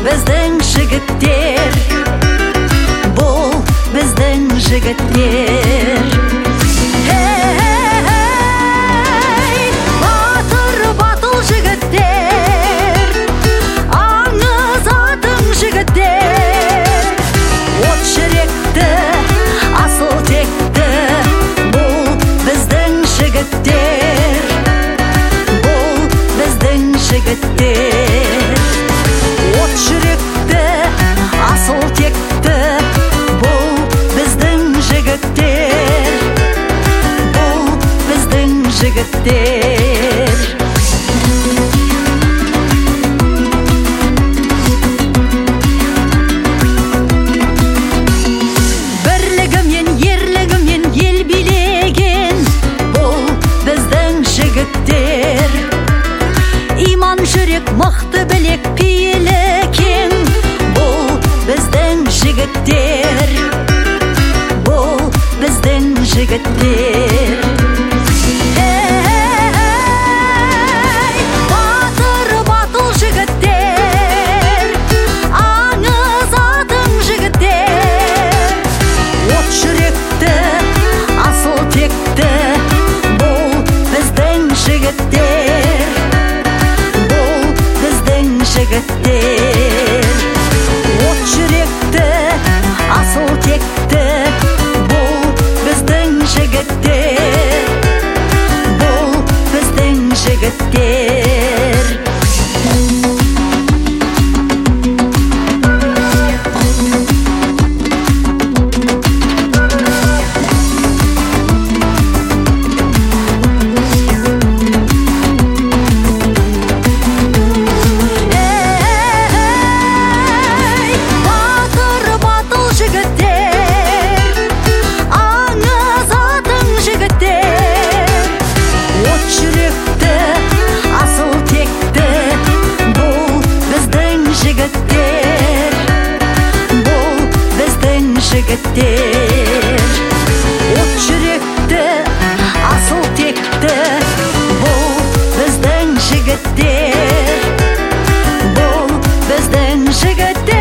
біздің жігіттер, бұл біздің жігіттер. Батыр батыл жігіттер, аңыз атың жігіттер, от жүректі, асыл текті, бұл біздің жігіттер, бұл біздің жігіттер. От жүректі, асыл текті, бұл біздің жігіттер, бұл біздің жігіттер. Бірлігімен, ерлігімен ел билеген, бұл біздің жігіттер. Иман жүрек, мықты білек, пейілі кең, бұл біздің жігіттер, бұл біздің жігіттер. Батыр батыл жігіттер, аңыз атың жігіттер, от жүректі, асыл текті, бұл біздің жігіттер, бұл біздің жігіттер. От жүректі, асыл текті, бұл біздің жігіттер, бұл біздің жігіттер. Батыр батыл жігіттер, аңыз атың жігіттер, от жүректі, асыл текті, бұл біздің жігіттер, бұл біздің жігіттер. От жүректі, асыл текті, бұл біздің жігіттер, бұл біздің жігіттер.